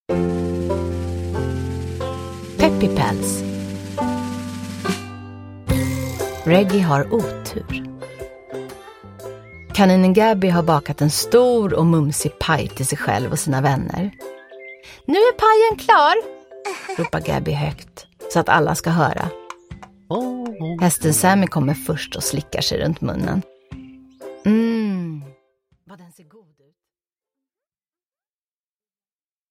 Peppypäls. Reggie har otur. Kaninen Gabby har bakat en stor och mumsig paj till sig själv och sina vänner. Nu är pajen klar, ropar Gabby högt så att alla ska höra. Hästen Sammy kommer först och slickar sig runt munnen.